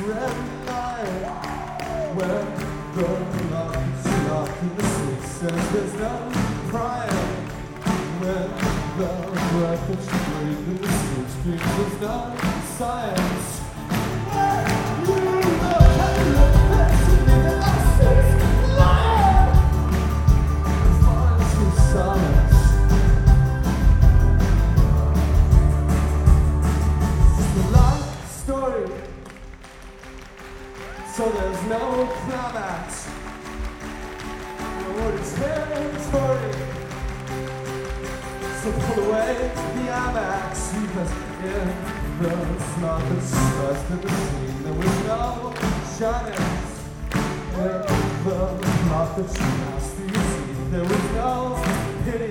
every night. When the lock is locked in the sweet says there's no crying. When the breath that you breathe in the sweet screams there's no science. When you look at the person in the essence lying, as far as your silence. Story. So there's no climax. Lord, it's territory. So pull away the IMAX because in the slot that starts to the scene there was no shyness. In the plot that you asked to see there was no pity.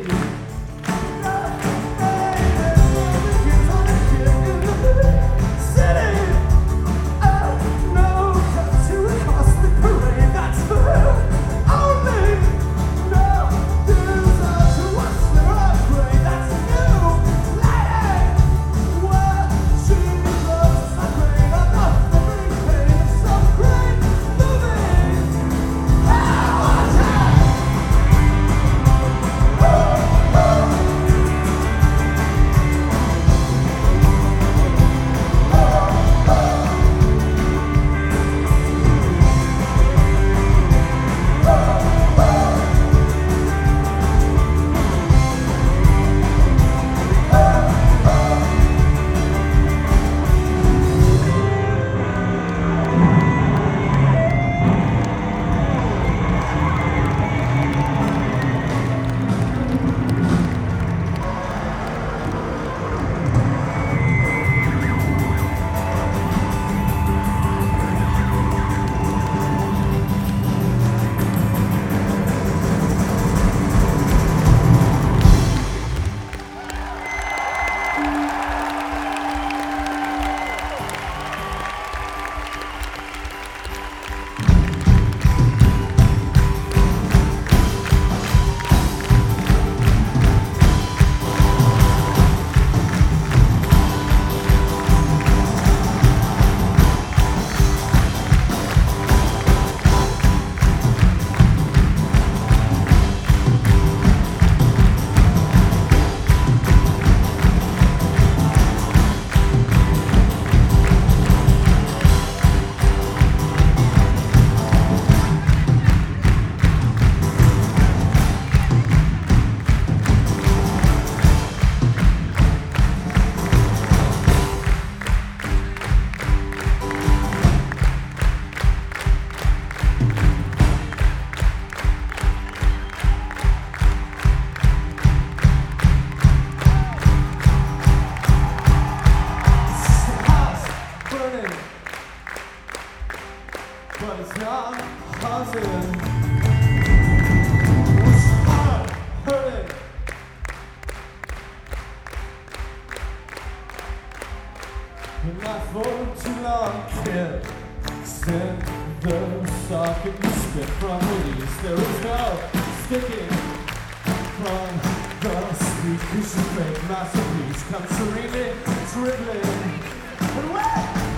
But it's not buzzing. It's hard, hurting. But not for too long, kid. Extend the socket you spit from release. There is no sticking from the speech. You should make masterpiece come serenely dribbling. But wait!